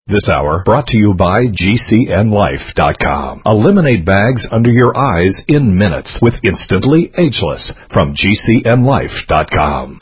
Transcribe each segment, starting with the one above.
This hour brought to you by GCNLife.com. Eliminate bags under your eyes in minutes with Instantly Ageless from GCNLife.com.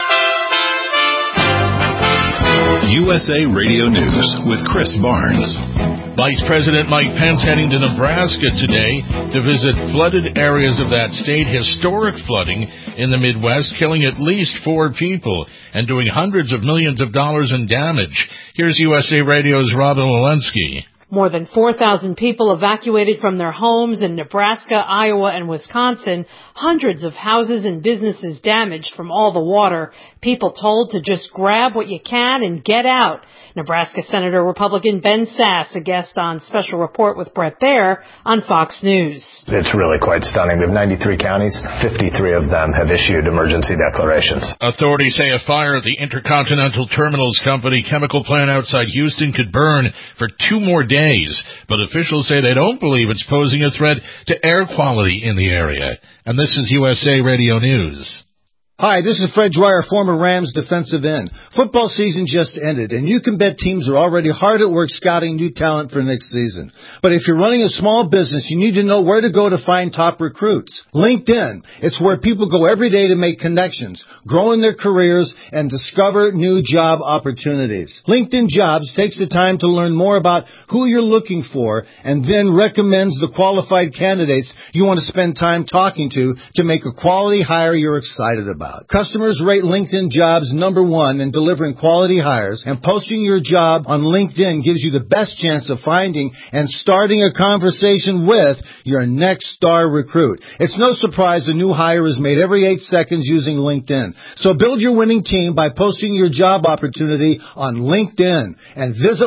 USA Radio News with Chris Barnes. Vice President Mike Pence heading to Nebraska today to visit flooded areas of that state. Historic flooding in the Midwest, killing at least 4 people and doing hundreds of millions of dollars in damage. Here's USA Radio's Robin Walensky. More than 4,000 people evacuated from their homes in Nebraska, Iowa, and Wisconsin. Hundreds of houses and businesses damaged from all the water. People told to just grab what you can and get out. Nebraska Senator Republican Ben Sasse, a guest on Special Report with Bret Baier on Fox News. It's really quite stunning. We have 93 counties. 53 of them have issued emergency declarations. Authorities say a fire at the Intercontinental Terminals Company chemical plant outside Houston could burn for 2 more days, but officials say they don't believe it's posing a threat to air quality in the area. And this is USA Radio News. Hi, this is Fred Dwyer, former Rams defensive end. Football season just ended, and you can bet teams are already hard at work scouting new talent for next season. But if you're running a small business, you need to know where to go to find top recruits. LinkedIn. It's where people go every day to make connections, grow in their careers, and discover new job opportunities. LinkedIn Jobs takes the time to learn more about who you're looking for and then recommends the qualified candidates you want to spend time talking to make a quality hire you're excited about. Customers rate LinkedIn Jobs #1 in delivering quality hires, and posting your job on LinkedIn gives you the best chance of finding and starting a conversation with your next star recruit. It's no surprise a new hire is made every 8 seconds using LinkedIn. So build your winning team by posting your job opportunity on LinkedIn and visit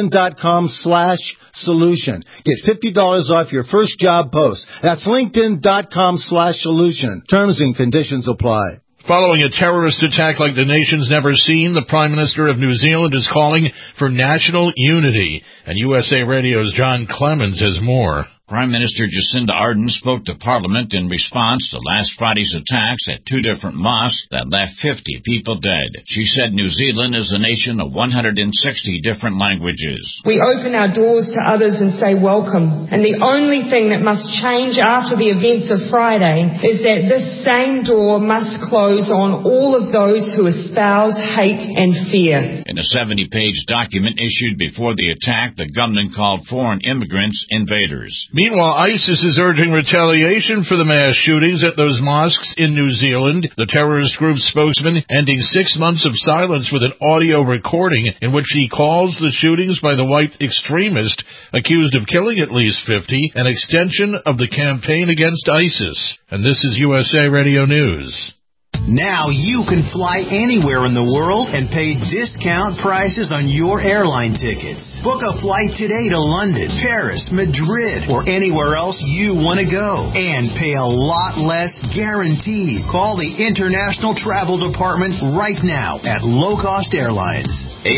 LinkedIn.com/solution. Get $50 off your first job post. That's LinkedIn.com/solution. Terms and conditions apply. Following a terrorist attack like the nation's never seen, the Prime Minister of New Zealand is calling for national unity. And USA Radio's John Clemens has more. Prime Minister Jacinda Ardern spoke to Parliament in response to last Friday's attacks at 2 different mosques that left 50 people dead. She said New Zealand is a nation of 160 different languages. We open our doors to others and say welcome. And the only thing that must change after the events of Friday is that this same door must close on all of those who espouse hate and fear. In a 70-page document issued before the attack, the government called foreign immigrants invaders. Meanwhile, ISIS is urging retaliation for the mass shootings at those mosques in New Zealand. The terrorist group's spokesman ending 6 months of silence with an audio recording in which he calls the shootings by the white extremist accused of killing at least 50 an extension of the campaign against ISIS. And this is USA Radio News. Now you can fly anywhere in the world and pay discount prices on your airline tickets. Book a flight today to London, Paris, Madrid, or anywhere else you want to go. And pay a lot less guaranteed. Call the International Travel Department right now at Low Cost Airlines.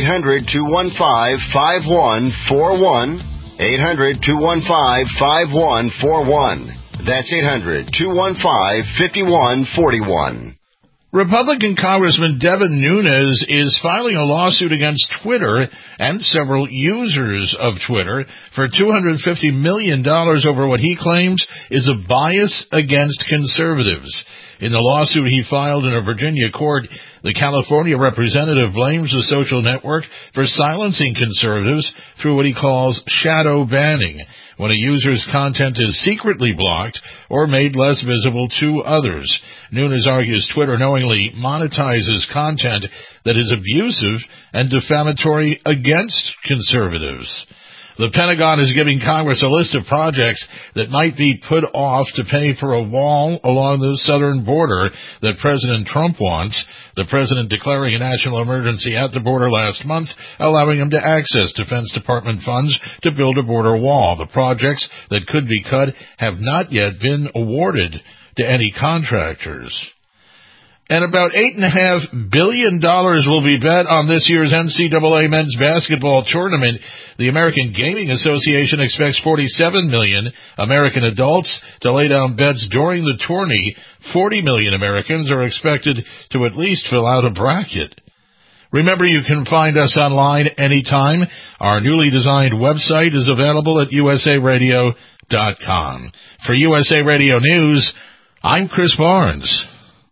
800-215-5141. 800-215-5141. That's 800-215-5141. Republican Congressman Devin Nunes is filing a lawsuit against Twitter and several users of Twitter for $250 million over what he claims is a bias against conservatives. In the lawsuit he filed in a Virginia court, the California representative blames the social network for silencing conservatives through what he calls shadow banning, when a user's content is secretly blocked or made less visible to others. Nunes argues Twitter knowingly monetizes content that is abusive and defamatory against conservatives. The Pentagon is giving Congress a list of projects that might be put off to pay for a wall along the southern border that President Trump wants. The president declaring a national emergency at the border last month, allowing him to access Defense Department funds to build a border wall. The projects that could be cut have not yet been awarded to any contractors. And about $8.5 billion will be bet on this year's NCAA men's basketball tournament. The American Gaming Association expects 47 million American adults to lay down bets during the tourney. 40 million Americans are expected to at least fill out a bracket. Remember, you can find us online anytime. Our newly designed website is available at usaradio.com. For USA Radio News, I'm Chris Barnes.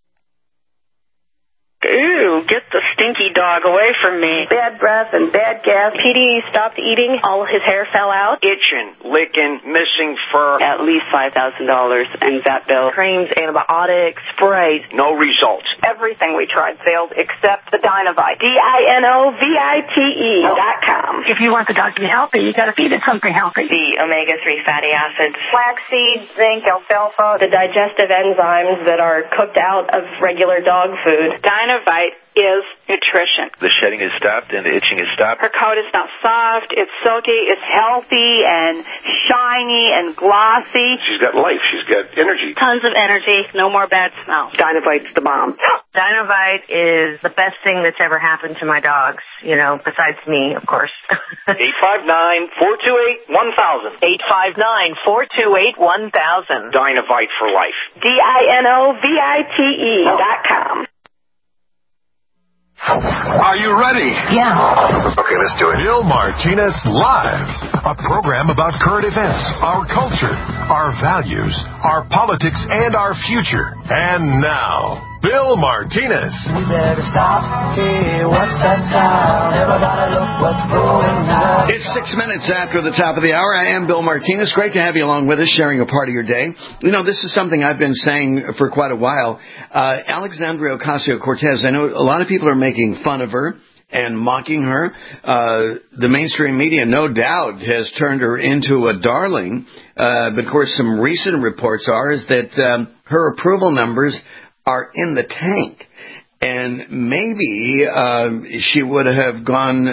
Ew, get the stinky dog away from me. Bad breath and bad gas. Petey stopped eating. All his hair fell out. Itching, licking, missing fur. At least $5,000 in vet bill. Creams, antibiotics, sprays. No results. Everything we tried failed except the Dinovite. DINOVITE.com. If you want the dog to be healthy, you got to feed it something healthy. The omega-3 fatty acids. Flaxseed, zinc, alfalfa. The digestive enzymes that are cooked out of regular dog food. Dinovite is nutrition. The shedding is stopped and the itching is stopped. Her coat is not soft, it's silky, it's healthy and shiny and glossy. She's got life, she's got energy. Tons of energy, no more bad smell. Dinovite's the bomb. Dinovite is the best thing that's ever happened to my dogs, besides me, of course. 859-428-1000. 859-428-1000. Dinovite for life. DINOVITE.com. Are you ready? Yeah. Okay, let's do it. Bill Martinez Live, a program about current events, our culture, our values, our politics, and our future. And now, Bill Martinez. We better stop. Hey, what's that sound? Everybody look what's going on. It's 6 minutes after the top of the hour. I am Bill Martinez. Great to have you along with us, sharing a part of your day. This is something I've been saying for quite a while. Alexandria Ocasio-Cortez, I know a lot of people are making fun of her and mocking her. The mainstream media, no doubt, has turned her into a darling. But, of course, some recent reports is that her approval numbers are in the tank. And maybe she would have gone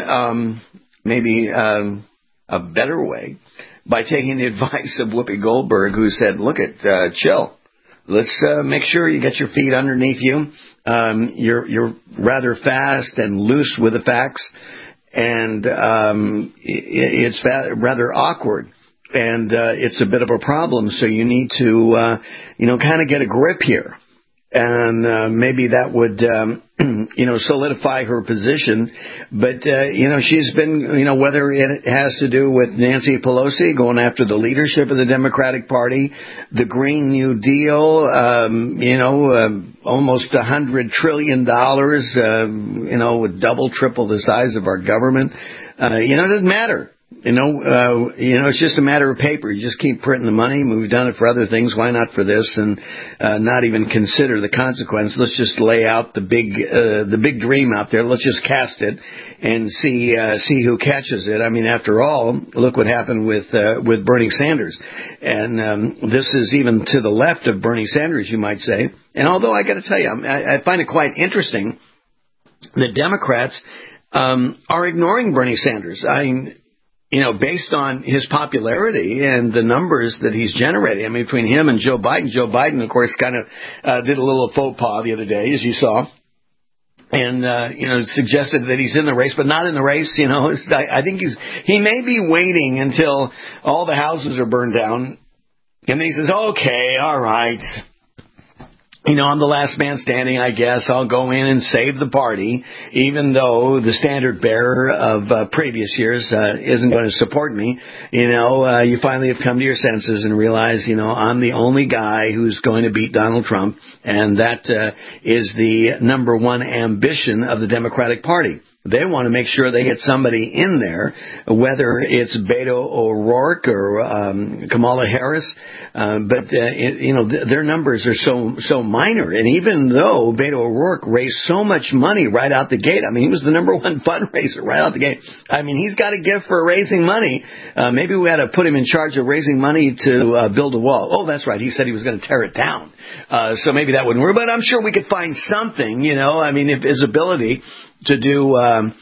a better way by taking the advice of Whoopi Goldberg, who said, chill. Let's make sure you get your feet underneath you. You're rather fast and loose with the facts, and it's rather awkward. And it's a bit of a problem, so you need to, kind of get a grip here. And maybe that would, solidify her position. But, she's been, whether it has to do with Nancy Pelosi going after the leadership of the Democratic Party, the Green New Deal, almost $100 trillion, double, triple the size of our government. It doesn't matter. It's just a matter of paper. You just keep printing the money. We've done it for other things. Why not for this? And not even consider the consequence. Let's just lay out the big dream out there. Let's just cast it and see who catches it. I mean, after all, look what happened with Bernie Sanders. And this is even to the left of Bernie Sanders, you might say. And although I got to tell you, I find it quite interesting that Democrats are ignoring Bernie Sanders. Based on his popularity and the numbers that he's generating. I mean, between him and Joe Biden, of course, kind of did a little faux pas the other day, as you saw. And, suggested that he's in the race, but not in the race. I think he may be waiting until all the houses are burned down. And he says, okay, all right. I'm the last man standing, I guess. I'll go in and save the party, even though the standard bearer of previous years isn't going to support me. You finally have come to your senses and realize, I'm the only guy who's going to beat Donald Trump, and that is the number one ambition of the Democratic Party. They want to make sure they get somebody in there, whether it's Beto O'Rourke or Kamala Harris. But their numbers are so minor. And even though Beto O'Rourke raised so much money right out the gate, I mean, he was the number one fundraiser right out the gate. I mean, he's got a gift for raising money. Maybe we had to put him in charge of raising money to build a wall. Oh, that's right. He said he was going to tear it down. So maybe that wouldn't work. But I'm sure we could find something, if his ability to do,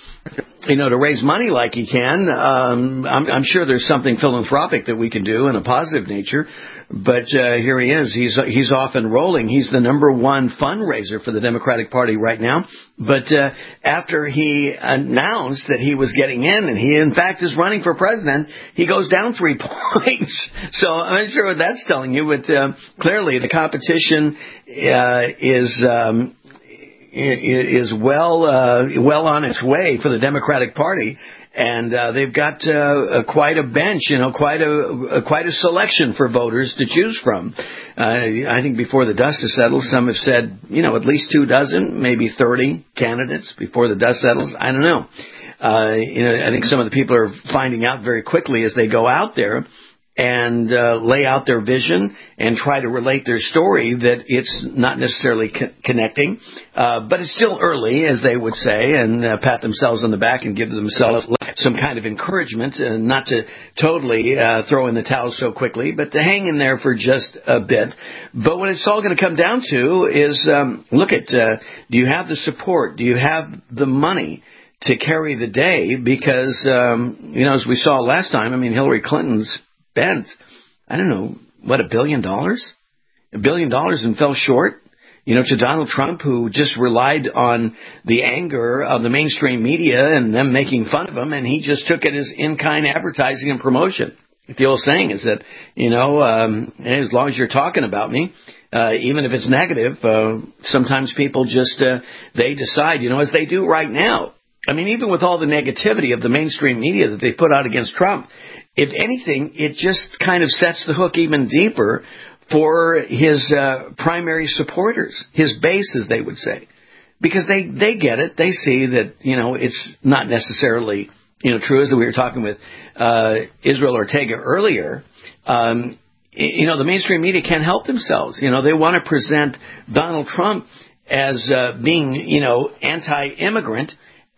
to raise money like he can. I'm sure there's something philanthropic that we can do in a positive nature. But here he is. He's off and rolling. He's the number one fundraiser for the Democratic Party right now. But after he announced that he was getting in, and he in fact is running for president, he goes down 3 points. So I'm not sure what that's telling you, but clearly the competition is is well on its way for the Democratic Party. And they've got quite a bench, quite a selection for voters to choose from. I think before the dust has settled, some have said, at least 24, maybe 30 candidates before the dust settles. I don't know. I think some of the people are finding out very quickly as they go out there and lay out their vision and try to relate their story that it's not necessarily connecting. But it's still early, as they would say, and pat themselves on the back and give themselves some kind of encouragement, not to totally throw in the towel so quickly, but to hang in there for just a bit. But what it's all going to come down to is, do you have the support? Do you have the money to carry the day? Because, as we saw last time, Hillary Clinton's spent, $1 billion? $1 billion and fell short, to Donald Trump, who just relied on the anger of the mainstream media and them making fun of him, and he just took it as in-kind advertising and promotion. The old saying is that, as long as you're talking about me, even if it's negative, sometimes people just, they decide, as they do right now. Even with all the negativity of the mainstream media that they put out against Trump, if anything, it just kind of sets the hook even deeper for his primary supporters, his base, as they would say. Because they get it. They see that, it's not necessarily, true, as we were talking with Israel Ortega earlier. The mainstream media can't help themselves. They want to present Donald Trump as being, anti-immigrant.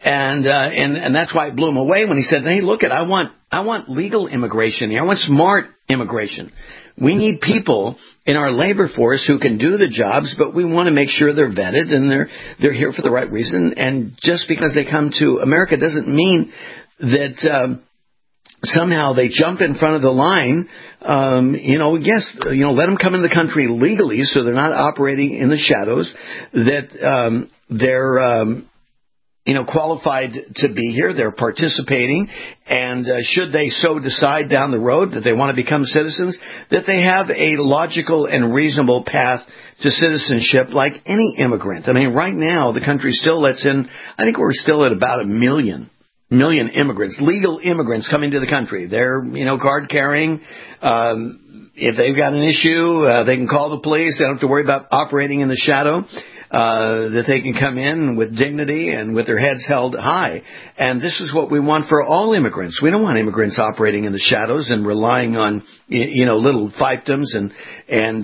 And that's why it blew him away when he said, "Hey, look I want legal immigration here. I want smart immigration. We need people in our labor force who can do the jobs, but we want to make sure they're vetted and they're here for the right reason. And just because they come to America doesn't mean that somehow they jump in front of the line. Let them come in the country legally, so they're not operating in the shadows. That they're qualified to be here. They're participating, and should they so decide down the road that they want to become citizens, that they have a logical and reasonable path to citizenship like any immigrant. Right now, the country still lets in, I think we're still at about 1 million immigrants, legal immigrants coming to the country. They're, card carrying. If they've got an issue, they can call the police. They don't have to worry about operating in the shadow. That they can come in with dignity and with their heads held high. And this is what we want for all immigrants. We don't want immigrants operating in the shadows and relying on, little fiefdoms and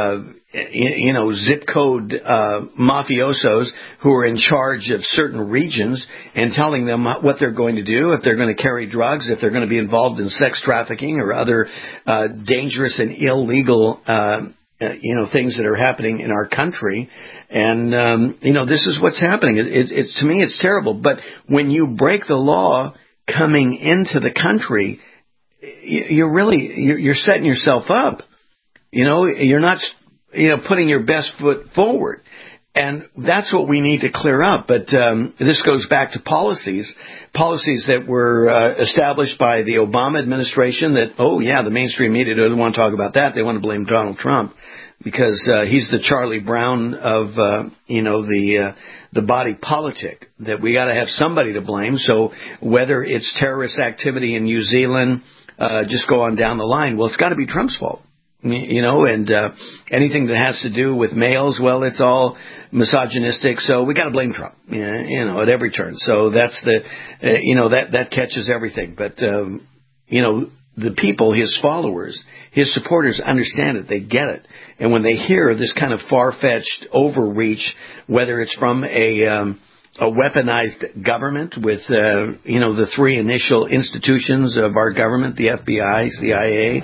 zip code mafiosos who are in charge of certain regions and telling them what they're going to do, if they're going to carry drugs, if they're going to be involved in sex trafficking or other dangerous and illegal things that are happening in our country. And, this is what's happening. It's to me, it's terrible. But when you break the law coming into the country, you're setting yourself up. You're not, putting your best foot forward. And that's what we need to clear up. But this goes back to policies that were established by the Obama administration that, the mainstream media doesn't want to talk about that. They want to blame Donald Trump because he's the Charlie Brown of, the body politic, that we got to have somebody to blame. So whether it's terrorist activity in New Zealand, just go on down the line, well, it's got to be Trump's fault. And anything that has to do with males, well, it's all misogynistic. So we got to blame Trump, at every turn. So that's that catches everything. But the people, his followers, his supporters understand it. They get it. And when they hear this kind of far-fetched overreach, whether it's from a weaponized government with the three initial institutions of our government, the FBI, CIA.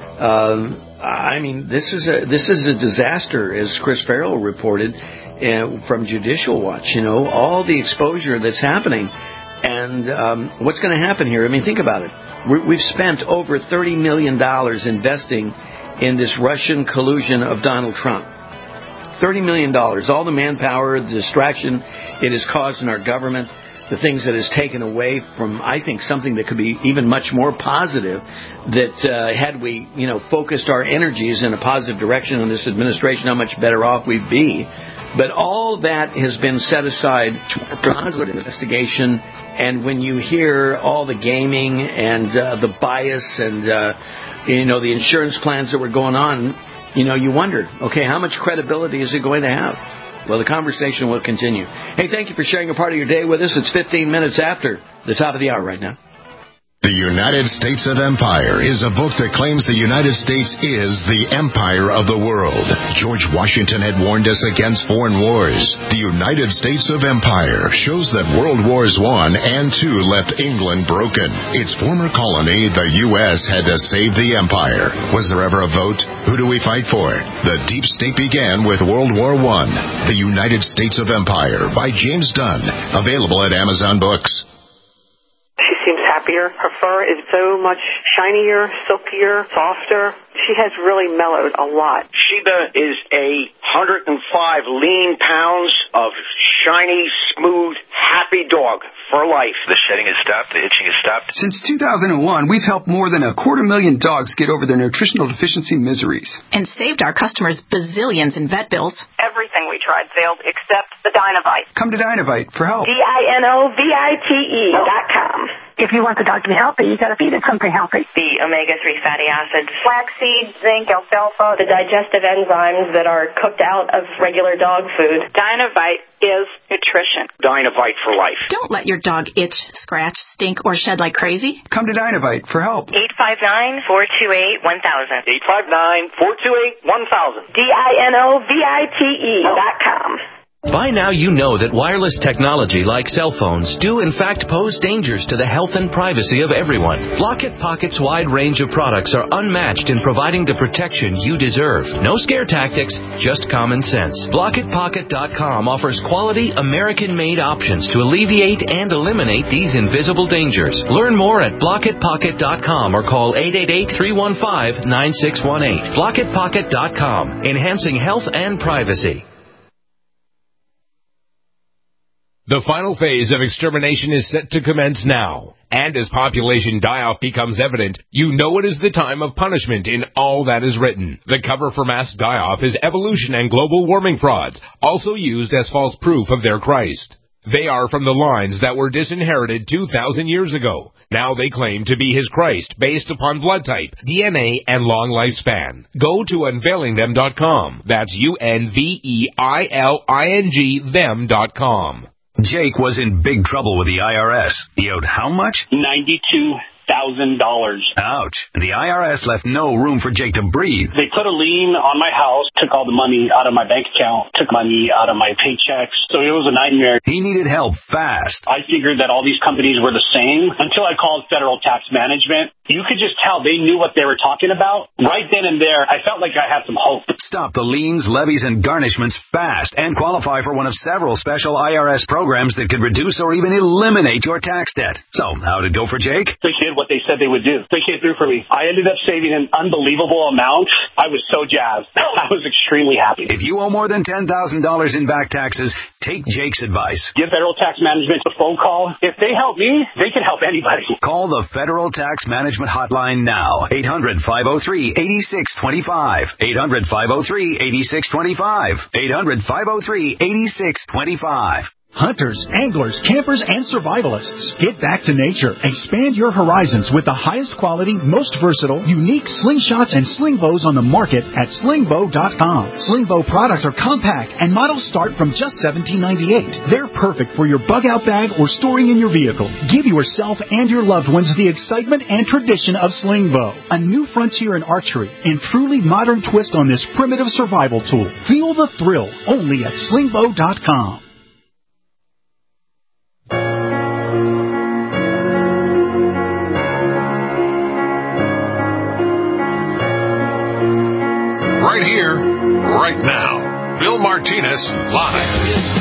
This is a disaster, as Chris Farrell reported from Judicial Watch. All the exposure that's happening. And what's going to happen here? Think about it. We've spent over $30 million investing in this Russian collusion of Donald Trump. $30 million. All the manpower, the distraction it has caused in our government, the things that has taken away from, I think, something that could be even much more positive, that had we, focused our energies in a positive direction on this administration, how much better off we'd be. But all that has been set aside to positive investigation. And when you hear all the gaming and the bias and, the insurance plans that were going on, you wonder, okay, how much credibility is it going to have? Well, the conversation will continue. Hey, thank you for sharing a part of your day with us. It's 15 minutes after the top of the hour right now. The United States of Empire is a book that claims the United States is the empire of the world. George Washington had warned us against foreign wars. The United States of Empire shows that World Wars I and II left England broken. Its former colony, the U.S., had to save the empire. Was there ever a vote? Who do we fight for? The Deep State began with World War I. The United States of Empire by James Dunn. Available at Amazon Books. She seems happier. Her fur is so much shinier, silkier, softer. She has really mellowed a lot. Sheba is 105 lean pounds of shiny, smooth, happy dog for life. The shedding has stopped. The itching has stopped. Since 2001, we've helped more than 250,000 dogs get over their nutritional deficiency miseries. And saved our customers bazillions in vet bills. Everything we tried failed except the Dinovite. Come to Dinovite for help. DINOVITE.com. If you want the dog to be healthy, you got to feed it something healthy. The omega-3 fatty acids, flaxseed, zinc, alfalfa, the digestive enzymes that are cooked out of regular dog food. Dinovite is nutrition. Dinovite for life. Don't let your dog itch, scratch, stink, or shed like crazy. Come to Dinovite for help. 859-428-1000. 859-428-1000. DINOVITE.com. By now you know that wireless technology like cell phones do in fact pose dangers to the health and privacy of everyone. Block-It Pocket's wide range of products are unmatched in providing the protection you deserve. No scare tactics, just common sense. BlockItPocket.com offers quality American-made options to alleviate and eliminate these invisible dangers. Learn more at BlockItPocket.com or call 888-315-9618. BlockItPocket.com, enhancing health and privacy. The final phase of extermination is set to commence now. And as population die-off becomes evident, you know it is the time of punishment in all that is written. The cover for mass die-off is evolution and global warming frauds, also used as false proof of their Christ. They are from the lines that were disinherited 2,000 years ago. Now they claim to be his Christ based upon blood type, DNA, and long lifespan. Go to unveilingthem.com. That's UNVEILING them.com. Jake was in big trouble with the IRS. He owed how much? $92,000. Ouch. The IRS left no room for Jake to breathe. They put a lien on my house, took all the money out of my bank account, took money out of my paychecks. So it was a nightmare. He needed help fast. I figured that all these companies were the same until I called Federal Tax Management. You could just tell they knew what they were talking about. Right then and there, I felt like I had some hope. Stop the liens, levies, and garnishments fast and qualify for one of several special IRS programs that could reduce or even eliminate your tax debt. So, how'd it go for Jake? They did what they said they would do. They came through for me. I ended up saving an unbelievable amount. I was so jazzed. I was extremely happy. If you owe more than $10,000 in back taxes, take Jake's advice. Give Federal Tax Management a phone call. If they help me, they can help anybody. Call the Federal Tax Management hotline now. 800-503-8625. 800-503-8625. 800-503-8625. Hunters, anglers, campers, and survivalists. Get back to nature. Expand your horizons with the highest quality, most versatile, unique slingshots and sling bows on the market at slingbow.com. Sling bow products are compact and models start from just $17.98. They're perfect for your bug-out bag or storing in your vehicle. Give yourself and your loved ones the excitement and tradition of sling bow. A new frontier in archery and truly modern twist on this primitive survival tool. Feel the thrill only at slingbow.com. Right here, right now. Bill Martinez, live.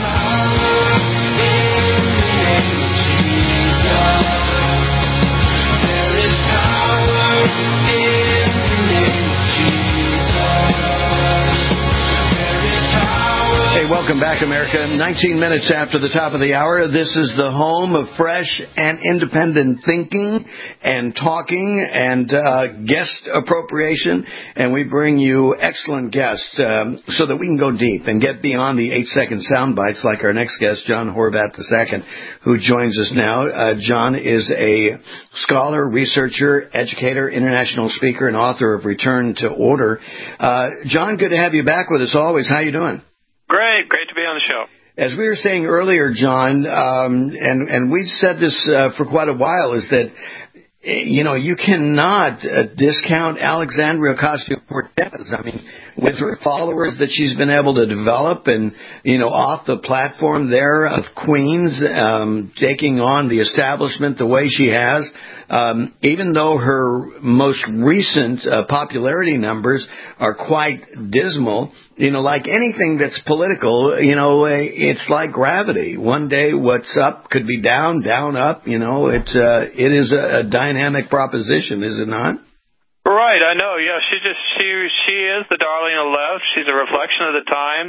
Hey, welcome Welcome back, America. 19 minutes after the top of the hour. This is the home of fresh and independent thinking and talking and guest appropriation. And we bring you excellent guests so that we can go deep and get beyond the 8-second sound bites like our next guest, John Horvat II, who joins us now. John is a scholar, researcher, educator, international speaker, and author of Return to Order. John, good to have you back with us always. How you doing? Great to be on the show. As we were saying earlier, John, and we've said this for quite a while, is that you cannot discount Alexandria Ocasio-Cortez. I mean, with her followers that she's been able to develop and, off the platform there of Queens, taking on the establishment the way she has, even though her most recent popularity numbers are quite dismal, like anything that's political, it's like gravity. One day what's up could be down, up, it is a dynamic proposition, is it not? Right, I know, yeah, she is the darling of the left. She's a reflection of the times.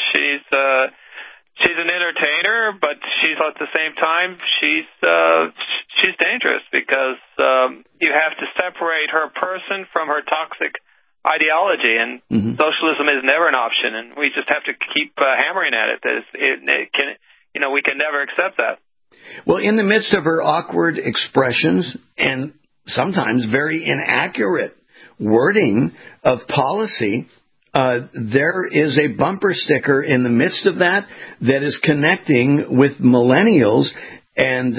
She's an entertainer, but she's at the same time she's dangerous because you have to separate her person from her toxic ideology, and socialism is never an option, and we just have to keep hammering at it. We can never accept that. Well, in the midst of her awkward expressions and sometimes very inaccurate wording of policy, there is a bumper sticker in the midst of that is connecting with millennials and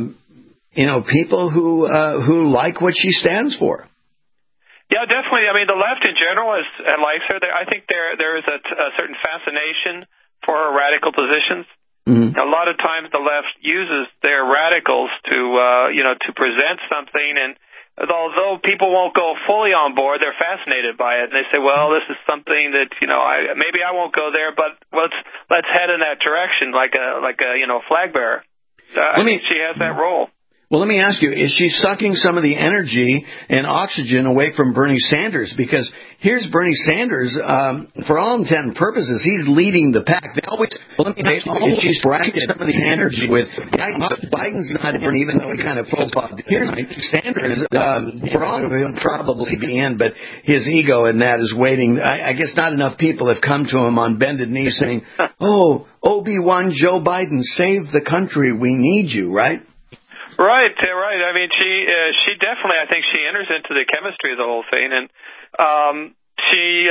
people who like what she stands for. Yeah, definitely. I mean, the left in general likes her. I think there is a certain fascination for her radical positions. Mm-hmm. A lot of times the left uses their radicals to present something, and although people won't go fully on board, they're fascinated by it. And they say, well, this is something that, maybe I won't go there, but let's head in that direction like a flag bearer. I think she has that role. Well, let me ask you, is she sucking some of the energy and oxygen away from Bernie Sanders? Because here's Bernie Sanders, for all intent and purposes, he's leading the pack. They always, if she's bracketed some of the energy with, Biden's not in, even though he kind of profiled. Here's Sanders, for all of him probably be in, but his ego in that is waiting. I guess not enough people have come to him on bended knee saying, Obi-Wan Joe Biden, save the country, we need you, right? Right. I mean, she definitely, I think she enters into the chemistry of the whole thing, and she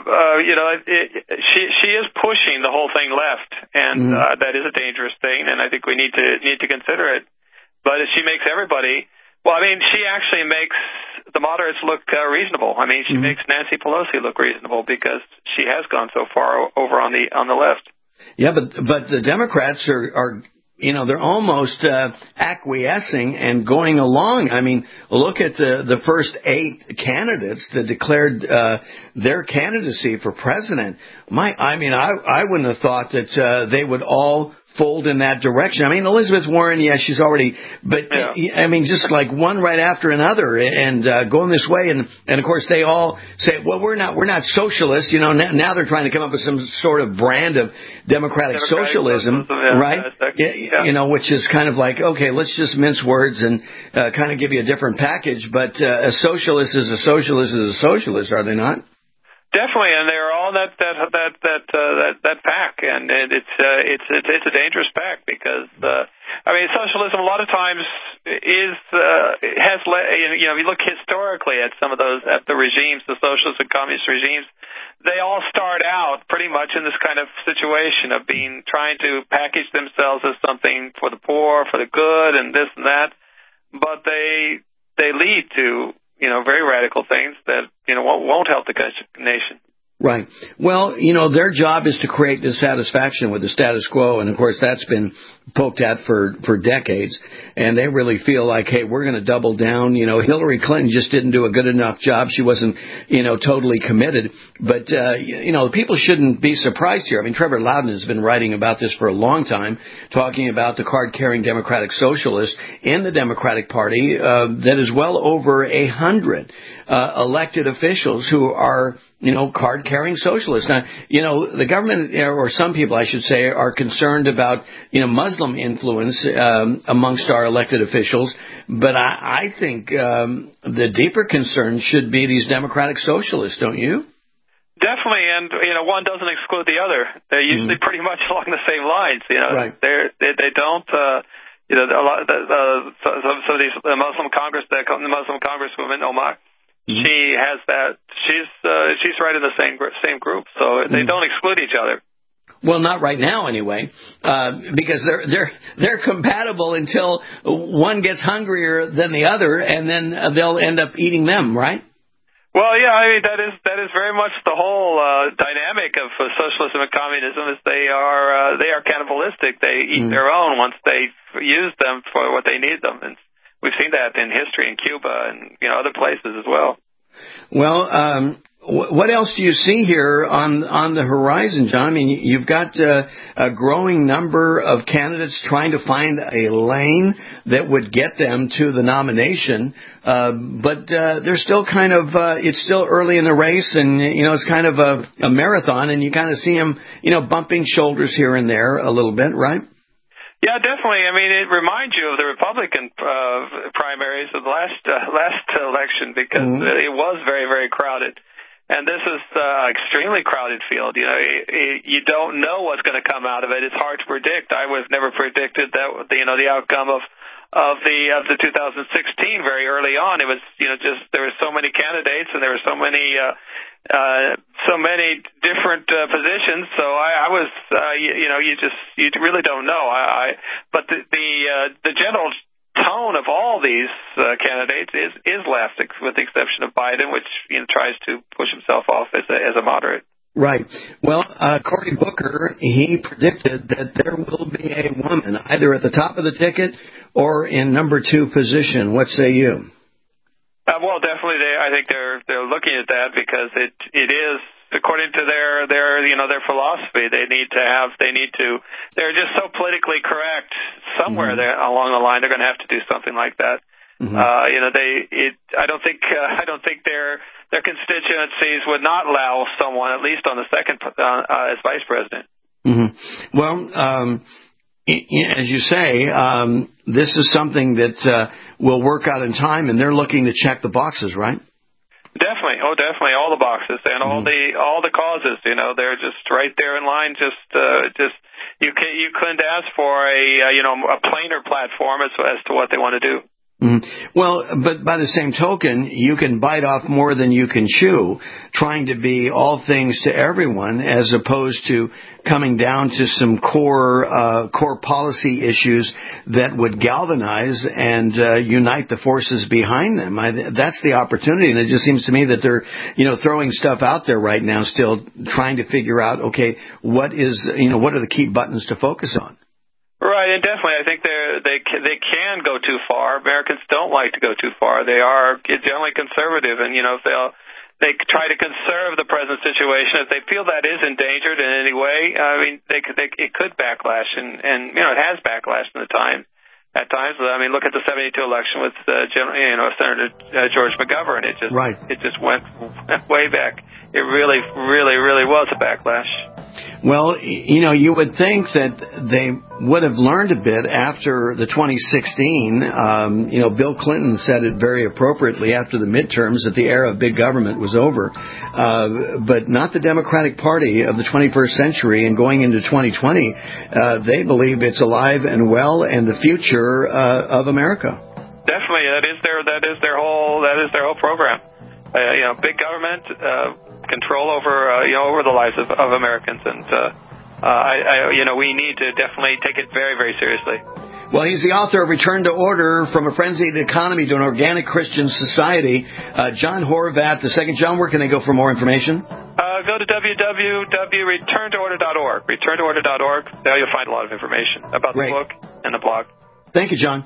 is pushing the whole thing left, and that is a dangerous thing, and I think we need to consider it. But she makes everybody. Well, I mean, she actually makes the moderates look reasonable. I mean, she makes Nancy Pelosi look reasonable because she has gone so far over on the left. Yeah, but the Democrats are they're almost acquiescing and going along. I mean, look at the first 8 candidates that declared their candidacy for president. I wouldn't have thought that they would all fold in that direction. I mean, Elizabeth Warren, she's already, but yeah. I mean, just like one right after another and going this way. And of course, they all say, well, we're not socialists. Now they're trying to come up with some sort of brand of democratic socialism, right? Yeah. Which is kind of like, okay, let's just mince words and kind of give you a different package. But a socialist is a socialist is a socialist, are they not? Definitely, and they're all that pack, and it's a dangerous pack because socialism a lot of times has you look historically at some of those at the regimes, the socialist and communist regimes, they all start out pretty much in this kind of situation of trying to package themselves as something for the poor, for the good, and this and that, but they lead to very radical things that, won't help the nation. Right. Well, their job is to create dissatisfaction with the status quo. And, of course, that's been poked at for decades. And they really feel like, hey, we're going to double down. Hillary Clinton just didn't do a good enough job. She wasn't, totally committed. But, people shouldn't be surprised here. I mean, Trevor Loudon has been writing about this for a long time, talking about the card-carrying Democratic Socialists in the Democratic Party that is well over 100 elected officials who are card-carrying socialists. Now, the government, or some people, I should say, are concerned about, Muslim influence amongst our elected officials. But I think the deeper concern should be these democratic socialists, don't you? Definitely, and one doesn't exclude the other. They're usually pretty much along the same lines. Right. They don't. A lot of some of these Muslim Congresswoman Omar. She has that. She's right in the same group, so they don't exclude each other. Well, not right now, anyway, because they're compatible until one gets hungrier than the other, and then they'll end up eating them, right? Well, yeah, I mean that is very much the whole dynamic of socialism and communism. Is they are cannibalistic. They eat their own once they use them for what they need them, and we've seen that in history in Cuba and other places as well. Well, what else do you see here on the horizon, John? I mean, you've got a growing number of candidates trying to find a lane that would get them to the nomination, but they're still kind of it's still early in the race, and it's kind of a marathon, and you kind of see them bumping shoulders here and there a little bit, right? Yeah, definitely. I mean, it reminds you of the Republican primaries of the last election because it was very, very crowded. And this is an extremely crowded field. You don't know what's going to come out of it. It's hard to predict. I would have never predicted that the outcome of the 2016 very early on. It was just there were so many candidates and there were so many different positions. So I was you really don't know. But the general tone of all these candidates is left, with the exception of Biden, which tries to push himself off as a moderate. Right. Well, Cory Booker, he predicted that there will be a woman either at the top of the ticket or in number 2 position. What say you? Well, definitely, I think they're looking at that because it is according to their philosophy. They're just so politically correct somewhere there along the line. They're going to have to do something like that. I don't think their constituencies would not allow someone, at least on the second, as vice president. Well, as you say, this is something that will work out in time, and they're looking to check the boxes, right? Definitely. Oh, definitely. All the boxes and all the causes. They're just right there in line. You couldn't ask for a plainer platform as to what they want to do. Well, but by the same token, you can bite off more than you can chew, trying to be all things to everyone, as opposed to coming down to some core policy issues that would galvanize and unite the forces behind them. That's the opportunity, and it just seems to me that they're throwing stuff out there right now, still trying to figure out, okay, what are the key buttons to focus on. Right, and definitely, I think they can go too far. Americans don't like to go too far. They are generally conservative, and if they try to conserve the present situation, if they feel that is endangered in any way, I mean, it could backlash, and it has backlashed at times. I mean, look at the '72 election with Senator George McGovern. It just went way back. It really, really, really was a backlash. Well, you would think that they would have learned a bit after the 2016. Bill Clinton said it very appropriately after the midterms that the era of big government was over. But not the Democratic Party of the 21st century, and going into 2020, they believe it's alive and well and the future of America. Definitely, that is their whole program. Big government, control over the lives of Americans, and we need to definitely take it very, very seriously. Well, he's the author of Return to Order, From a Frenzied Economy to an Organic Christian Society. John Horvat II. John, where can they go for more information? Go to www.returntoorder.org. Returntoorder.org. There you'll find a lot of information about the book and the blog. Thank you, John.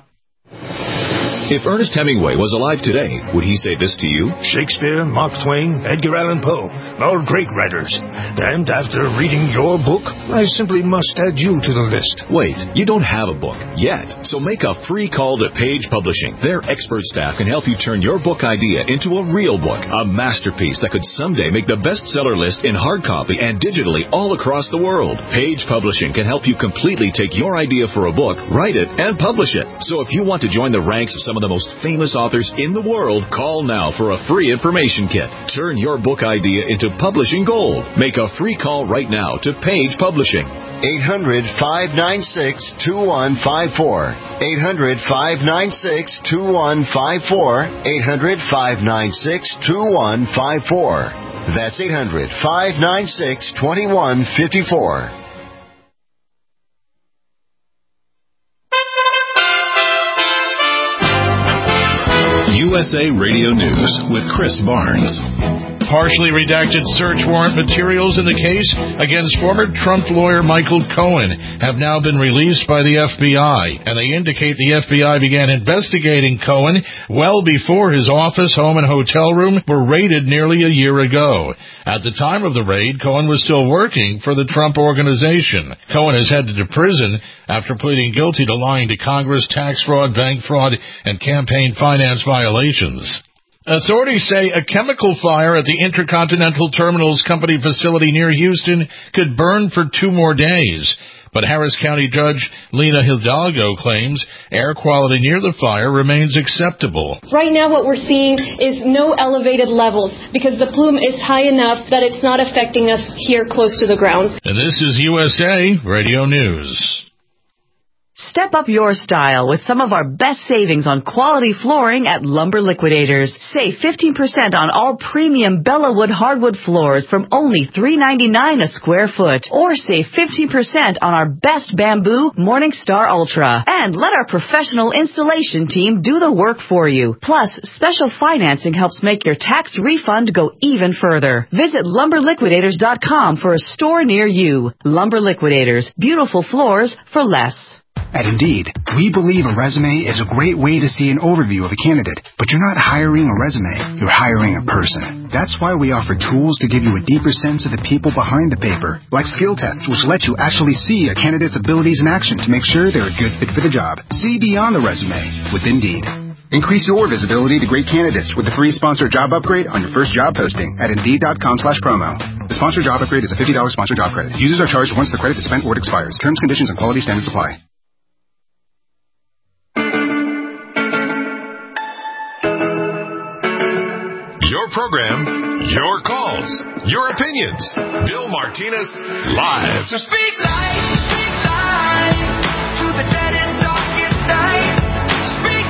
If Ernest Hemingway was alive today, would he say this to you? Shakespeare, Mark Twain, Edgar Allan Poe. all great writers. And after reading your book, I simply must add you to the list. Wait, you don't have a book yet, so make a free call to Page Publishing. Their expert staff can help you turn your book idea into a real book, a masterpiece that could someday make the bestseller list in hard copy and digitally all across the world. Page Publishing can help you completely take your idea for a book, write it, and publish it. So if you want to join the ranks of some of the most famous authors in the world, call now for a free information kit. Turn your book idea into publishing gold. Make a free call right now to Page Publishing. 800-596-2154. 800-596-2154. 800-596-2154. That's 800-596-2154. USA Radio News with Chris Barnes. Partially redacted search warrant materials in the case against former Trump lawyer Michael Cohen have now been released by the FBI, and they indicate the FBI began investigating Cohen well before his office, home, and hotel room were raided nearly a year ago. At the time of the raid, Cohen was still working for the Trump Organization. Cohen is headed to prison after pleading guilty to lying to Congress, tax fraud, bank fraud, and campaign finance violations. Authorities say a chemical fire at the Intercontinental Terminals Company facility near Houston could burn for 2 more days. But Harris County Judge Lena Hidalgo claims air quality near the fire remains acceptable. Right now what we're seeing is no elevated levels because the plume is high enough that it's not affecting us here close to the ground. And this is USA Radio News. Step up your style with some of our best savings on quality flooring at Lumber Liquidators. Save 15% on all premium Bellawood hardwood floors from only $3.99 a square foot. Or save 15% on our best bamboo Morningstar Ultra. And let our professional installation team do the work for you. Plus, special financing helps make your tax refund go even further. Visit LumberLiquidators.com for a store near you. Lumber Liquidators. Beautiful floors for less. At Indeed, we believe a resume is a great way to see an overview of a candidate, but you're not hiring a resume, you're hiring a person. That's why we offer tools to give you a deeper sense of the people behind the paper, like skill tests, which let you actually see a candidate's abilities in action to make sure they're a good fit for the job. See beyond the resume with Indeed. Increase your visibility to great candidates with the free sponsored job upgrade on your first job posting at Indeed.com/promo. The sponsored job upgrade is a $50 sponsored job credit. Users are charged once the credit is spent or it expires. Terms, conditions, and quality standards apply. Your program, your calls, your opinions. Bill Martinez, live. So speak life to the deadest, darkest night. Speak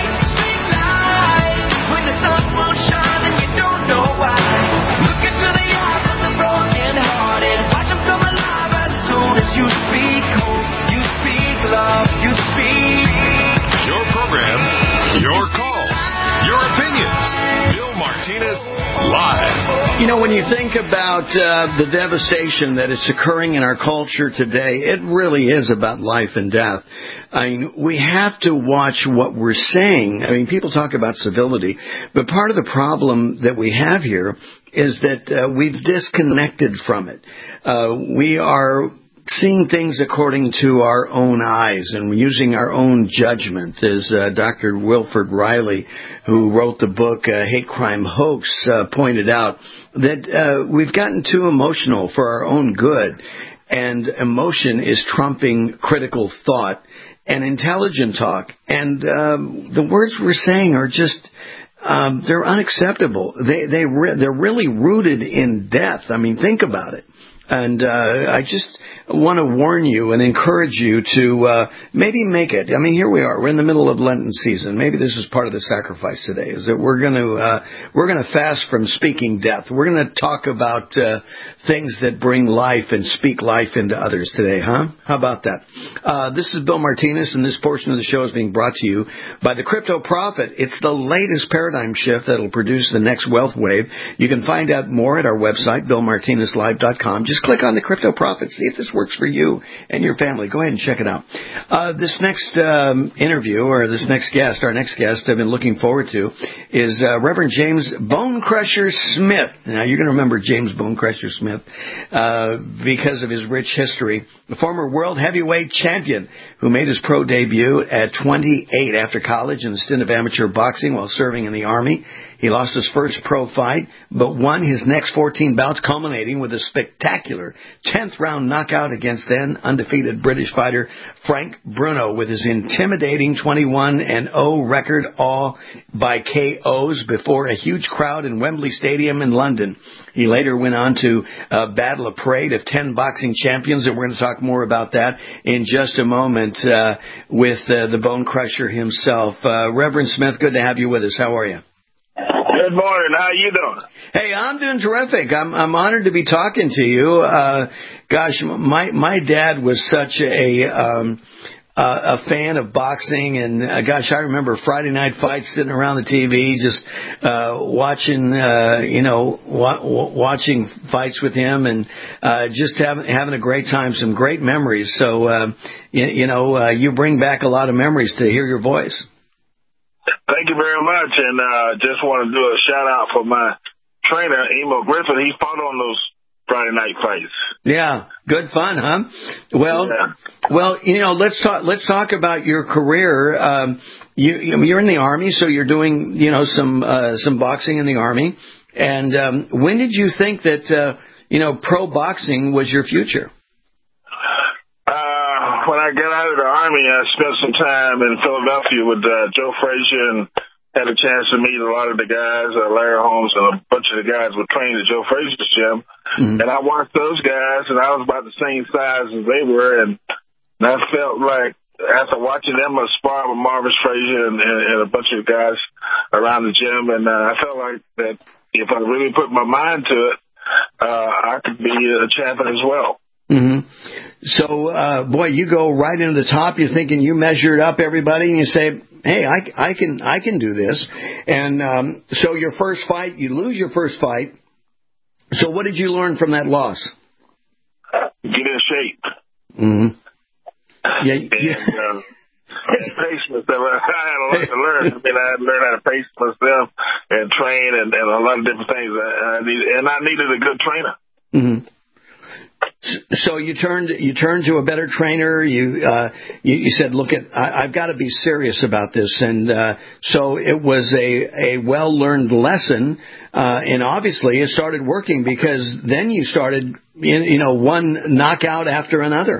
life, when the sun won't shine and you don't know why. Look into the eyes of the broken hearted. Watch them come alive as soon as you speak hope, you speak love, you speak. Your program, your calls, your opinions. Bill Martinez, live. You know, when you think about the devastation that is occurring in our culture today, it really is about life and death. I mean, we have to watch what we're saying. I mean, people talk about civility, but part of the problem that we have here is that we've disconnected from it. We are seeing things according to our own eyes and using our own judgment, as Dr. Wilford Riley, who wrote the book Hate Crime Hoax, pointed out, that we've gotten too emotional for our own good, and emotion is trumping critical thought and intelligent talk. And the words we're saying are just they're unacceptable. They're really rooted in death. I mean, think about it. And I just want to warn you and encourage you to maybe make it. I mean, here we are. We're in the middle of Lenten season. Maybe this is part of the sacrifice today, is that we're going to fast from speaking death. We're going to talk about things that bring life and speak life into others today, huh? How about that? This is Bill Martinez, and this portion of the show is being brought to you by the Crypto Prophet. It's the latest paradigm shift that will produce the next wealth wave. You can find out more at our website, BillMartinezLive.com. Just Just click on the Crypto Prophet. See if this works for you and your family. Go ahead and check it out. This next interview, or this next guest, our next guest I've been looking forward to, is Reverend James Bonecrusher Smith. Now, you're going to remember James Bonecrusher Smith because of his rich history. The former world heavyweight champion who made his pro debut at 28 after college in a stint of amateur boxing while serving in the Army. He lost his first pro fight, but won his next 14 bouts, culminating with a spectacular 10th round knockout against then undefeated British fighter Frank Bruno with his intimidating 21-0 record, all by KOs before a huge crowd in Wembley Stadium in London. He later went on to battle a parade of 10 boxing champions, and we're going to talk more about that in just a moment with the Bone Crusher himself. Reverend Smith, good to have you with us. How are you? Good morning. How you doing? Hey, I'm doing terrific. I'm honored to be talking to you. Gosh, my dad was such a fan of boxing, and gosh, I remember Friday night fights, sitting around the TV, just watching, watching fights with him, and just having a great time, some great memories. So, you bring back a lot of memories to hear your voice. Thank you very much, and just want to do a shout out for my trainer, Emo Griffin. He fought on those Friday night fights. Yeah, good fun, huh? Well, let's talk about your career. You're in the Army, so you're doing some boxing in the Army. And when did you think that pro boxing was your future? When I got out of the Army, I spent some time in Philadelphia with Joe Frazier and had a chance to meet a lot of the guys, Larry Holmes and a bunch of the guys were trained at Joe Frazier's gym. Mm-hmm. And I watched those guys, and I was about the same size as they were. And I felt like after watching them spar with Marvis Frazier and a bunch of guys around the gym, and I felt like that if I really put my mind to it, I could be a champion as well. Mm-hmm. So, you go right into the top. You're thinking you measured up everybody, and you say, "Hey, I can do this." And so, your first fight, you lose your first fight. So, what did you learn from that loss? Get in shape. Mm-hmm. Yeah. And pace myself. I had a lot to learn. I mean, I had to learn how to pace myself and train, and a lot of different things. I needed a good trainer. Mm-hmm. So you turned to a better trainer. You said, "Look, I've got to be serious about this." And so it was a well-learned lesson, and obviously it started working because then you started, one knockout after another.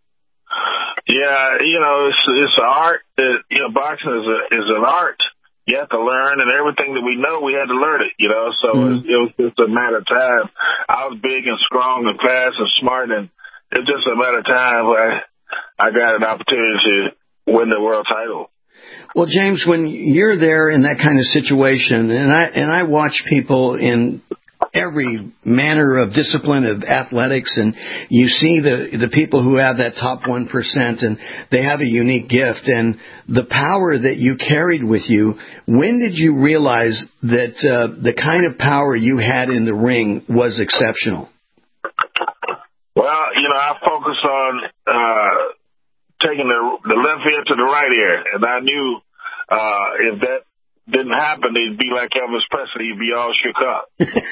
Yeah, it's an art. Boxing is an art. You have to learn, and everything that we know, we had to learn it, so it was just a matter of time. I was big and strong and fast and smart, and it's just a matter of time where I got an opportunity to win the world title. Well, James, when you're there in that kind of situation, and I watch people in every manner of discipline of athletics, and you see the people who have that top 1%, and they have a unique gift and the power that you carried with you. When did you realize that the kind of power you had in the ring was exceptional? Well, I focused on taking the left ear to the right ear, and I knew if that didn't happen, they'd be like Elvis Presley. He'd be all shook up.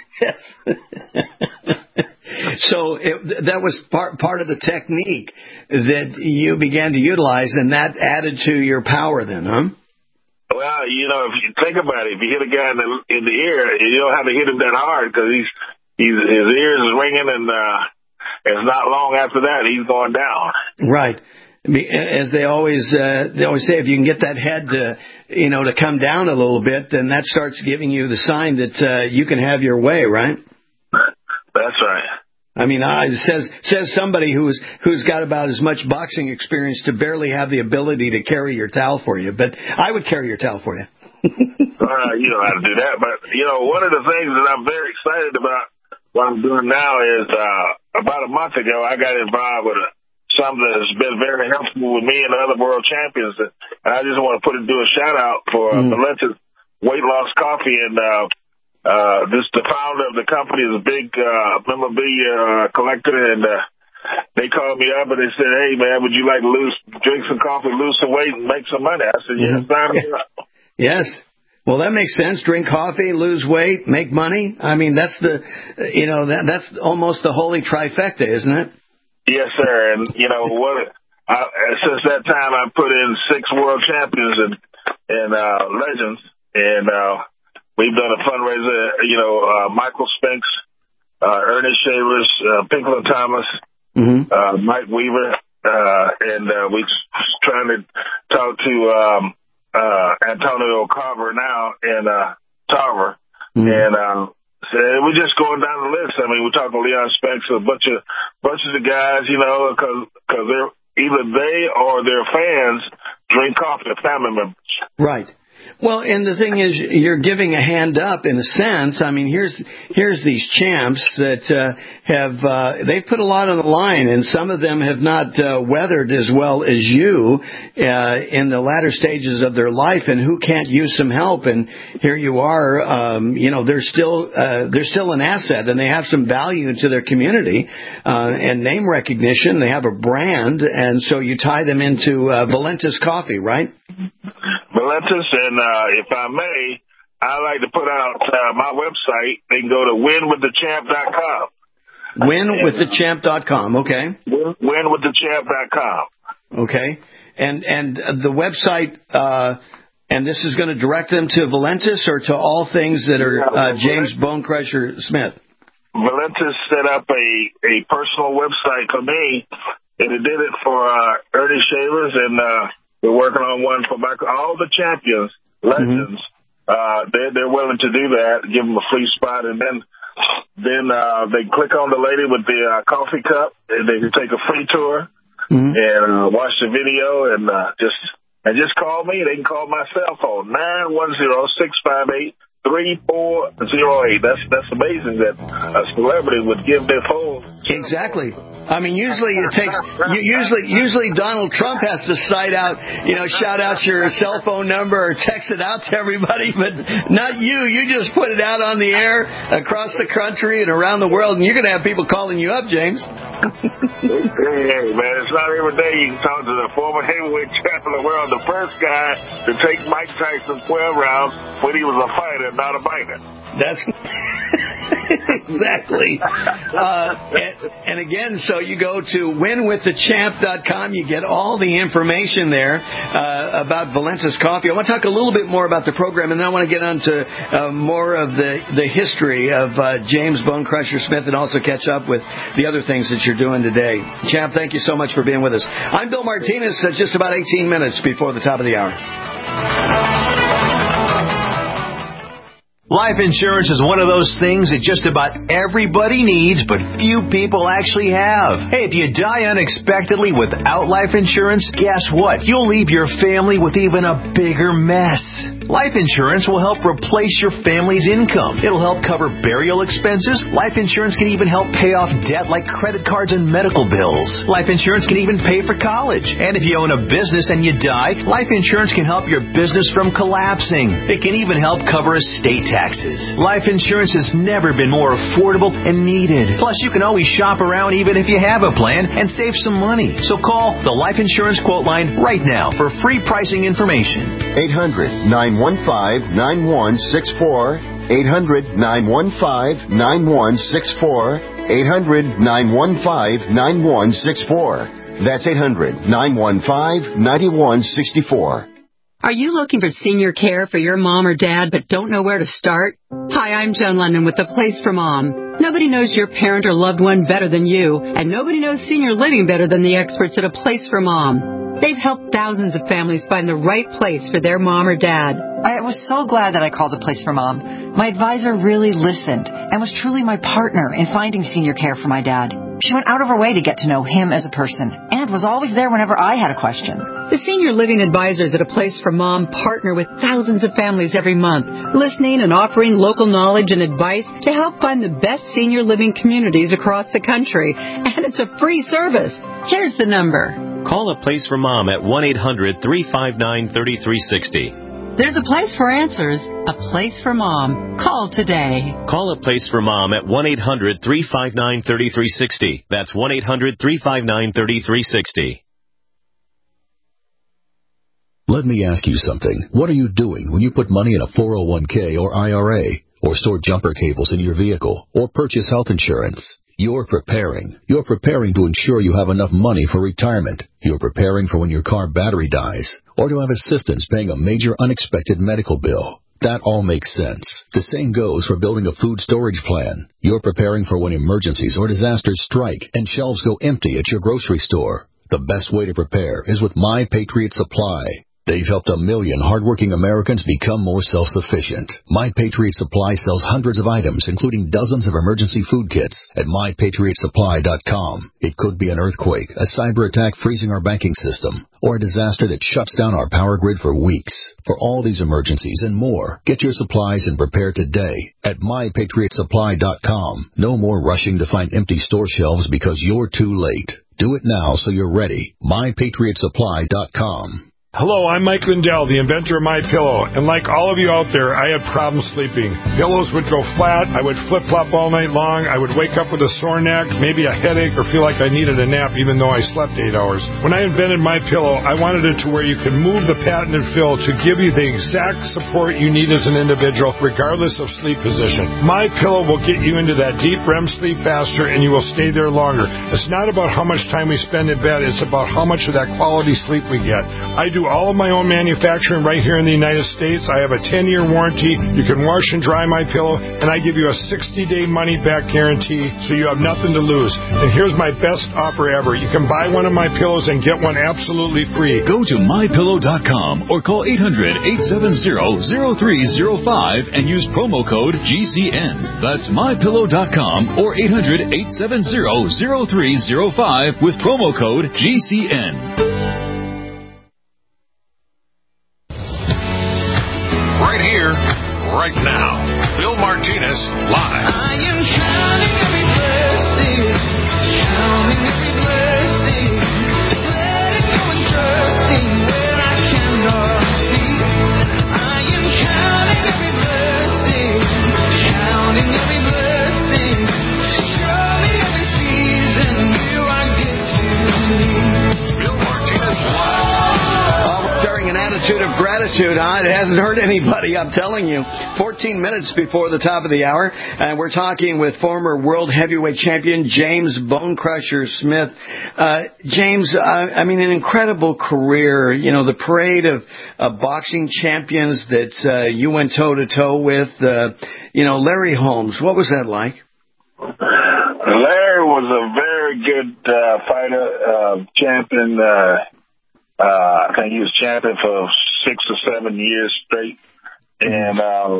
So that was part of the technique that you began to utilize, and that added to your power then, huh? Well, if you think about it, if you hit a guy in the ear, you don't have to hit him that hard because his ears is ringing, and it's not long after that he's going down. Right. As they always say, if you can get that head to come down a little bit, then that starts giving you the sign that you can have your way, right? That's right. I mean, says somebody who's got about as much boxing experience to barely have the ability to carry your towel for you, but I would carry your towel for you. You know how to do that, but one of the things that I'm very excited about what I'm doing now is about a month ago I got involved with something that's been very helpful with me and the other world champions. And I just want to do a shout out for Melinda's Weight Loss Coffee. And the founder of the company is a big memorabilia collector, and they called me up and they said, "Hey man, would you like to drink some coffee, lose some weight, and make some money?" I said, "Yes, sign me up." Yes. Well, that makes sense. Drink coffee, lose weight, make money. I mean, that's that's almost the holy trifecta, isn't it? Yes, sir. And since that time, I put in 6 world champions and legends, and we've done a fundraiser. Michael Spinks, Ernest Shavers, Pinklon Thomas, Mike Weaver, and we're trying to talk to Antonio Carver now in Tarver, and so we're just going down the list. I mean, we're talking Leon Spinks, a bunch of the guys, because they're either they or their fans drink coffee, their family members. Right. Well, and the thing is, you're giving a hand up in a sense. I mean, here's these champs that they've put a lot on the line, and some of them have not weathered as well as you in the latter stages of their life, and who can't use some help. And here you are, they're still an asset, and they have some value to their community and name recognition. They have a brand, and so you tie them into Valentis Coffee, right? Valentis, and if I may, I like to put out my website. They can go to winwiththechamp.com. Winwiththechamp.com, okay. Winwiththechamp.com. Okay. And the website, and this is going to direct them to Valentis or to all things that are James Bonecrusher Smith? Valentis set up a personal website for me, and it did it for Ernie Shavers, and we're working on one for all the champions, legends. They're willing to do that, give them a free spot, and then they click on the lady with the coffee cup, and they can take a free tour and watch the video, and just call me. They can call my cell phone, 910-658-3408. That's amazing that a celebrity would give their phone. Exactly. I mean, usually Donald Trump has to shout out your cell phone number or text it out to everybody, but not you. You just put it out on the air across the country and around the world, and you're going to have people calling you up, James. Hey, man, it's not every day you can talk to the former heavyweight champion of the world, the first guy to take Mike Tyson 12 rounds when he was a fighter, not a biter. That's exactly. And again, so you go to winwiththechamp.com. You get all the information there about Valentis Coffee. I want to talk a little bit more about the program, and then I want to get on to more of the history of James Bonecrusher Smith, and also catch up with the other things that you're doing today. Champ, thank you so much for being with us. I'm Bill Martinez, just about 18 minutes before the top of the hour. Life insurance is one of those things that just about everybody needs, but few people actually have. Hey, if you die unexpectedly without life insurance, guess what? You'll leave your family with even a bigger mess. Life insurance will help replace your family's income. It'll help cover burial expenses. Life insurance can even help pay off debt like credit cards and medical bills. Life insurance can even pay for college. And if you own a business and you die, life insurance can help your business from collapsing. It can even help cover estate taxes. Life insurance has never been more affordable and needed. Plus, you can always shop around even if you have a plan and save some money. So call the Life Insurance Quote Line right now for free pricing information. 800-915-9164. 800-915-9164. 800-915-9164. That's 800-915-9164. Are you looking for senior care for your mom or dad but don't know where to start? Hi, I'm Joan London with The Place for Mom. Nobody knows your parent or loved one better than you, and nobody knows senior living better than the experts at A Place for Mom. They've helped thousands of families find the right place for their mom or dad. I was so glad that I called A Place for Mom. My advisor really listened and was truly my partner in finding senior care for my dad. She went out of her way to get to know him as a person and was always there whenever I had a question. The senior living advisors at A Place for Mom partner with thousands of families every month, listening and offering local knowledge and advice to help find the best senior living communities across the country. And it's a free service. Here's the number. Call A Place for Mom at 1-800-359-3360. There's a place for answers, a place for Mom. Call today. Call A Place for Mom at 1-800-359-3360. That's 1-800-359-3360. Let me ask you something. What are you doing when you put money in a 401k or IRA, or store jumper cables in your vehicle, or purchase health insurance? You're preparing. You're preparing to ensure you have enough money for retirement. You're preparing for when your car battery dies, or to have assistance paying a major unexpected medical bill. That all makes sense. The same goes for building a food storage plan. You're preparing for when emergencies or disasters strike and shelves go empty at your grocery store. The best way to prepare is with My Patriot Supply. They've helped 1 million hardworking Americans become more self-sufficient. My Patriot Supply sells hundreds of items, including dozens of emergency food kits, at MyPatriotSupply.com. It could be an earthquake, a cyber attack freezing our banking system, or a disaster that shuts down our power grid for weeks. For all these emergencies and more, get your supplies and prepare today at MyPatriotSupply.com. No more rushing to find empty store shelves because you're too late. Do it now so you're ready. MyPatriotSupply.com. Hello, I'm Mike Lindell, the inventor of MyPillow, and like all of you out there, I had problems sleeping. Pillows would go flat, I would flip-flop all night long, I would wake up with a sore neck, maybe a headache, or feel like I needed a nap even though I slept 8 hours. When I invented MyPillow, I wanted it to where you could move the patented fill to give you the exact support you need as an individual, regardless of sleep position. MyPillow will get you into that deep REM sleep faster, and you will stay there longer. It's not about how much time we spend in bed, it's about how much of that quality sleep we get. I do all of my own manufacturing right here in the United States. I have a 10-year warranty. You can wash and dry my pillow, and I give you a 60-day money-back guarantee, so you have nothing to lose. And here's my best offer ever. You can buy one of my pillows and get one absolutely free. Go to MyPillow.com or call 800-870-0305 and use promo code GCN. That's MyPillow.com or 800-870-0305 with promo code GCN. Right here, right now. Bill Martinez, live. I am counting every blessing, counting every blessing, letting go and trusting where I cannot see. I am counting every blessing, counting every blessing, surely every season will I get to me. Bill Martinez, live. During an attitude of gratitude, it hasn't hurt anybody, I'm telling you. 14 minutes before the top of the hour, and we're talking with former world heavyweight champion James Bone Crusher Smith. James, I mean, an incredible career. You know, the parade of boxing champions that you went toe-to-toe with. Larry Holmes, what was that like? Larry was a very good fighter, champion. I think he was champion for 6 or 7 years straight, and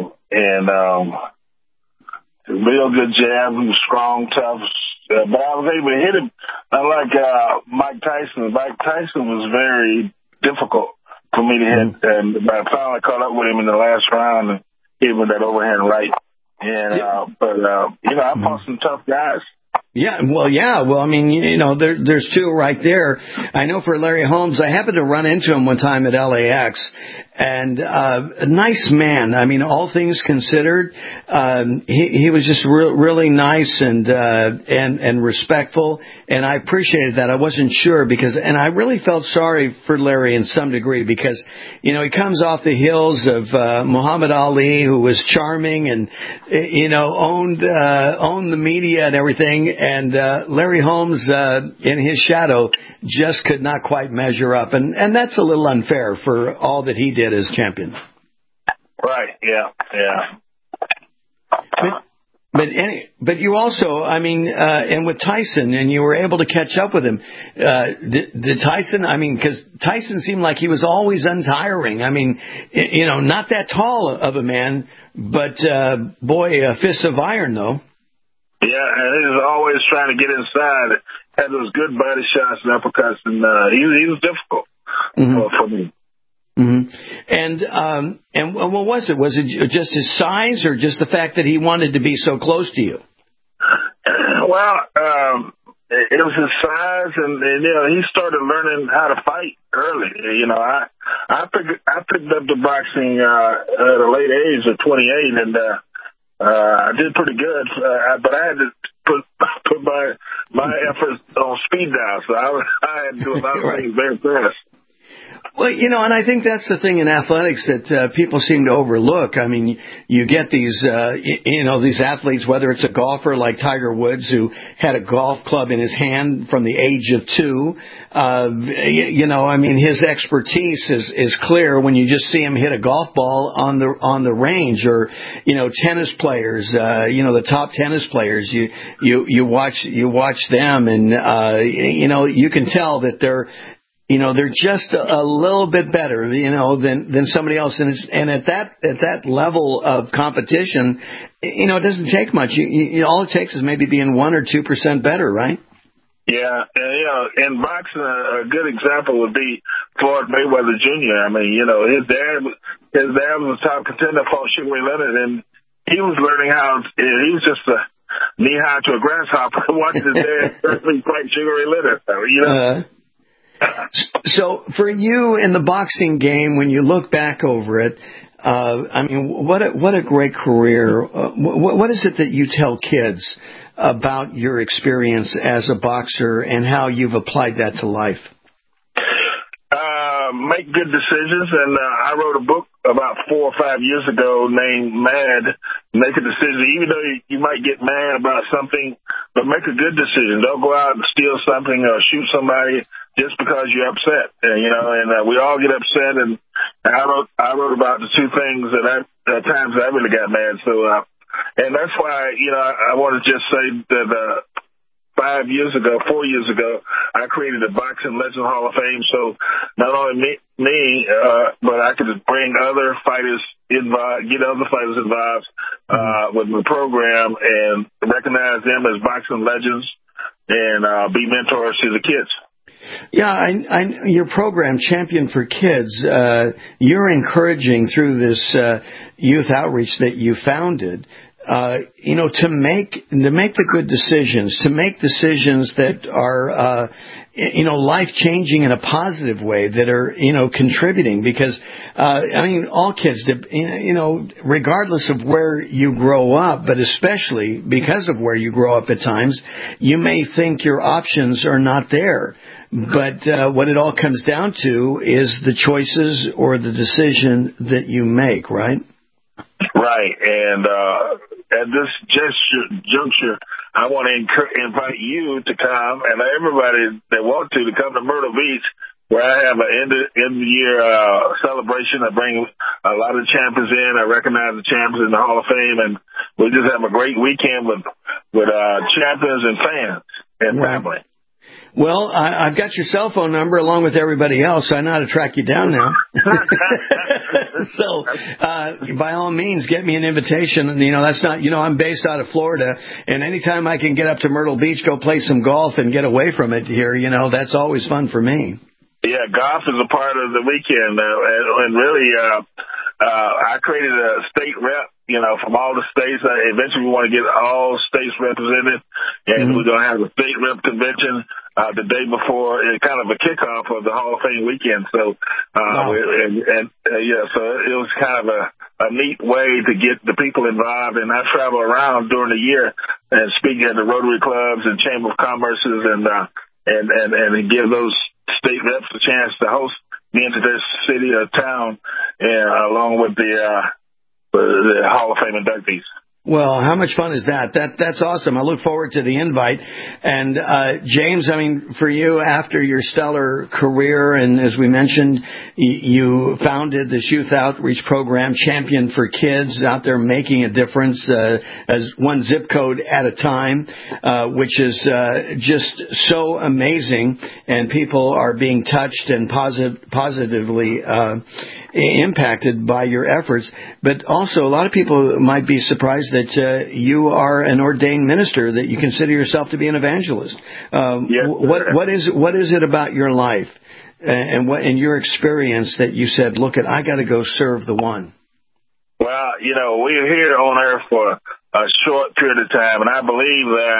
real good jab. He was strong, tough, but I was able to hit him. Unlike Mike Tyson. Mike Tyson was very difficult for me to hit, and I finally caught up with him in the last round and hit him with that overhand right. And I fought some tough guys. Well, I mean, there's two right there. I know for Larry Holmes, I happened to run into him one time at LAX, and a nice man. I mean, all things considered, he was just really nice and respectful, and I appreciated that. I wasn't sure and I really felt sorry for Larry in some degree because, he comes off the heels of Muhammad Ali, who was charming and owned the media and everything. And Larry Holmes, in his shadow, just could not quite measure up. And that's a little unfair for all that he did as champion. Right, yeah. But you also, and with Tyson, and you were able to catch up with him. Did Tyson, because Tyson seemed like he was always untiring. Not that tall of a man, but, a fist of iron, though. Yeah, and he was always trying to get inside. Had those good body shots and uppercuts, and he was difficult for me. Mm-hmm. And what was it? Was it just his size, or just the fact that he wanted to be so close to you? Well, it was his size, and you know, he started learning how to fight early. You know, I picked up the boxing at a late age of 28, and I did pretty good, but I had to put my efforts on speed dial, so I had to do a lot of things very fast. Well, you know, and I think that's the thing in athletics that people seem to overlook. I mean, you get these, you know, these athletes, whether it's a golfer like Tiger Woods, who had a golf club in his hand from the age of 2. You know, I mean, his expertise is clear when you just see him hit a golf ball on the range, or, you know, tennis players, you know, the top tennis players. You watch them, and you know, you can tell that they're just a little bit better, you know, than somebody else. And at that level of competition, you know, it doesn't take much. All it takes is maybe being 1 or 2% better, right? Yeah, and you know, in boxing, a good example would be Floyd Mayweather Jr. I mean, you know, his dad was a top contender, fought Sugar Ray Leonard, and he was learning how. He was just knee high to a grasshopper watching his dad fight Sugar Ray Leonard. You know. So for you in the boxing game, when you look back over it, I mean, what a great career. What is it that you tell kids about your experience as a boxer and how you've applied that to life? Make good decisions, and I wrote a book about 4 or 5 years ago named Mad. Make a decision, even though you might get mad about something, but make a good decision. Don't go out and steal something or shoot somebody just because you're upset. You know, and we all get upset, and I wrote about the 2 things that at times I really got mad. So, and that's why, you know, I want to just say that 4 years ago, I created a Boxing Legend Hall of Fame. So not only me, but I could bring other fighters involved, get other fighters involved with my program, and recognize them as boxing legends, and be mentors to the kids. Yeah, your program, Champion for Kids, you're encouraging through this youth outreach that you founded, you know, to make the good decisions, to make decisions that are, you know, life-changing in a positive way, that are, you know, contributing. Because, I mean, all kids, you know, regardless of where you grow up, but especially because of where you grow up at times, you may think your options are not there. But what it all comes down to is the choices or the decision that you make, right? Right. And at this juncture, I want to invite you to come, and everybody that want to come to Myrtle Beach, where I have an end-of-the-year celebration. I bring a lot of champions in. I recognize the champions in the Hall of Fame, and we just have a great weekend with champions and fans and family. Well, I've got your cell phone number along with everybody else, so I know how to track you down now. So, by all means, get me an invitation. And, you know, that's not, you know, I'm based out of Florida, and anytime I can get up to Myrtle Beach, go play some golf and get away from it here, you know, that's always fun for me. Yeah, golf is a part of the weekend, and really, I created a state rep, you know, from all the states. Eventually, we want to get all states represented, and we're going to have a state rep convention the day before, kind of a kickoff of the Hall of Fame weekend. So, so it was kind of a neat way to get the people involved. And I travel around during the year and speak at the Rotary clubs and Chamber of Commerce's, and give those state reps a chance to host me into their city or town, and along with the Hall of Fame inductees. Well, how much fun is that? That's awesome. I look forward to the invite. And James, I mean, for you, after your stellar career, and as we mentioned, you founded this youth outreach program, Champion for Kids, out there making a difference as one zip code at a time, which is just so amazing. And people are being touched and positively impacted by your efforts. But also, a lot of people might be surprised that you are an ordained minister, that you consider yourself to be an evangelist. Yes, what is it about your life and what in your experience that you said, look, I got to go serve the one? Well, you know, we're here on earth for a short period of time, and I believe that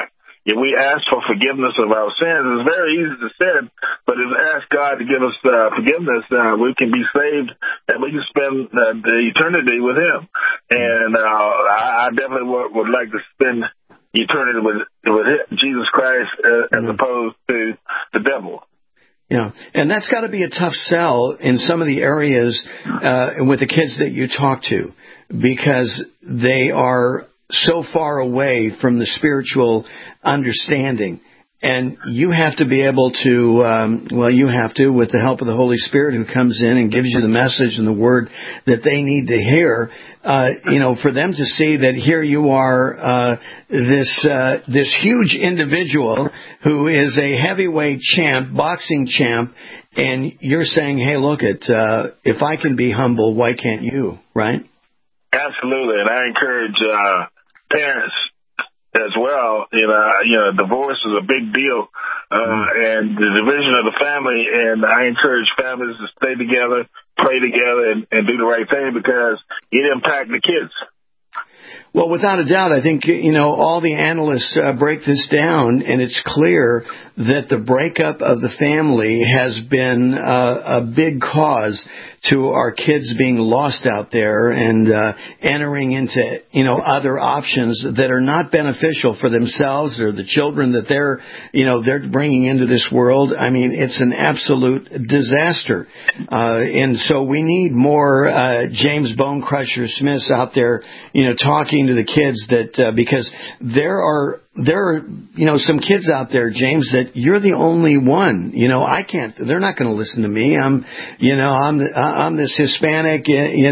if we ask for forgiveness of our sins, it's very easy to sin, but if we ask God to give us forgiveness, we can be saved and we can spend the eternity with Him. And I definitely would like to spend eternity with Jesus Christ as opposed to the devil. Yeah, and that's got to be a tough sell in some of the areas with the kids that you talk to, because they are so far away from the spiritual understanding. And you have to be able to, with the help of the Holy Spirit who comes in and gives you the message and the word that they need to hear, for them to see that here you are, this huge individual who is a heavyweight champ, boxing champ, and you're saying, hey, look, if I can be humble, why can't you, right? Absolutely, and I encourage parents as well. Divorce is a big deal, and the division of the family, and I encourage families to stay together, pray together, and do the right thing, because it impacts the kids. Well, without a doubt, I think, all the analysts break this down, and it's clear that the breakup of the family has been a big cause to our kids being lost out there and entering into, other options that are not beneficial for themselves or the children that they're bringing into this world. I mean, it's an absolute disaster. And so we need more James Bone Crusher Smiths out there, talking to the kids because there are some kids out there, James, that you're the only one. They're not going to listen to me. I'm this Hispanic,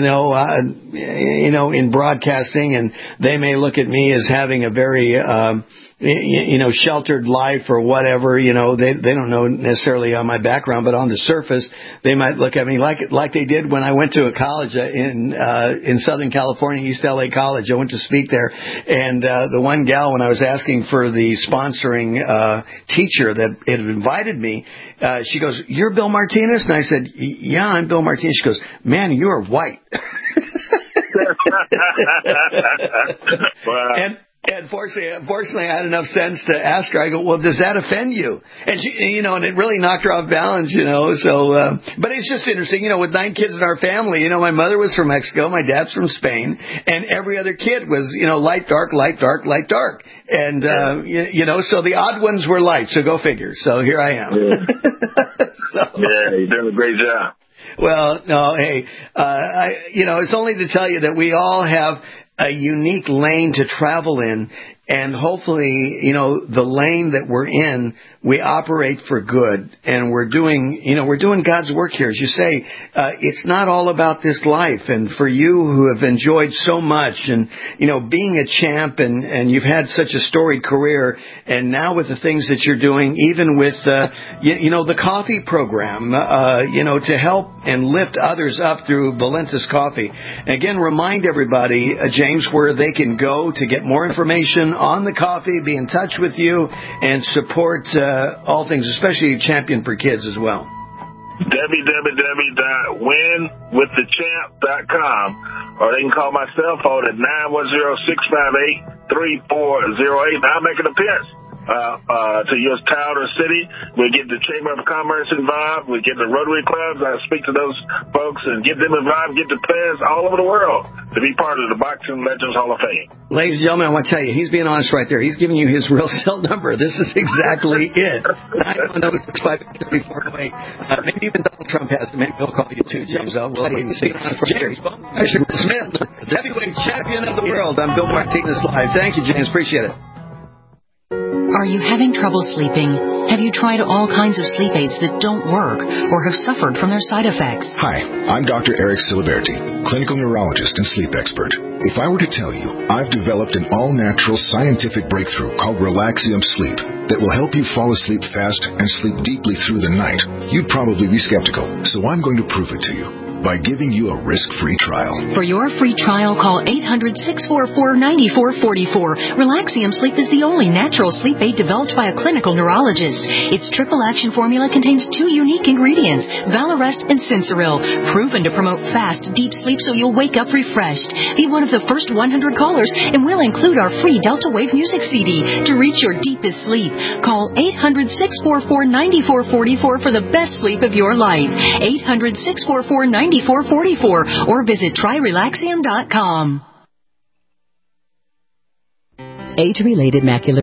in broadcasting, and they may look at me as having a very, sheltered life or whatever. They don't know necessarily on my background, but on the surface, they might look at me like they did when I went to a college in Southern California, East LA College. I went to speak there, and the one gal, when I was asking for the sponsoring teacher that had invited me, she goes, "You're Bill Martinez?" And I said, "Yeah, I'm Bill Martinez." She goes, "Man, you are white." Wow. And fortunately, I had enough sense to ask her. I go, "Well, does that offend you?" And she, and it really knocked her off balance, So, but it's just interesting, with 9 kids in our family. My mother was from Mexico, my dad's from Spain, and every other kid was, light, dark, light, dark, light, dark. And so the odd ones were light. So go figure. So here I am. Yeah, yeah, you're doing a great job. Well, no, hey, it's only to tell you that we all have a unique lane to travel in, and hopefully, the lane that we're in, we operate for good, and we're doing God's work here. As you say, it's not all about this life. And for you who have enjoyed so much and, being a champ and you've had such a storied career, and now with the things that you're doing, even with, the coffee program, to help and lift others up through Valentis Coffee. And again, remind everybody, James, where they can go to get more information on the coffee, be in touch with you, and support all things, especially Champion for Kids as well. www.winwiththechamp.com, or they can call my cell phone at 910-658-3408, and I'll make an appearance to your town or city. We get the Chamber of Commerce involved. We get the Rotary Clubs. I speak to those folks and get them involved, get the players all over the world to be part of the Boxing Legends Hall of Fame. Ladies and gentlemen, I want to tell you, he's being honest right there. He's giving you his real cell number. This is exactly it. 910-658-3408. Maybe even Donald Trump has it. Maybe he'll call you too, James. We'll wait and see. James Smith, heavyweight champion of the world. I'm Bill Martinez Live. Thank you, James. Appreciate it. Are you having trouble sleeping? Have you tried all kinds of sleep aids that don't work or have suffered from their side effects? Hi, I'm Dr. Eric Siliberti, clinical neurologist and sleep expert. If I were to tell you I've developed an all-natural scientific breakthrough called Relaxium Sleep that will help you fall asleep fast and sleep deeply through the night, you'd probably be skeptical, so I'm going to prove it to you. by giving you a risk-free trial. For your free trial, call 800-644-9444. Relaxium Sleep is the only natural sleep aid developed by a clinical neurologist. Its triple action formula contains 2 unique ingredients, Valarest and Sensoril, proven to promote fast, deep sleep so you'll wake up refreshed. Be one of the first 100 callers, and we'll include our free Delta Wave music CD to reach your deepest sleep. Call 800-644-9444 for the best sleep of your life. 800-644-9444 or visit tryrelaxium.com. Age-related macular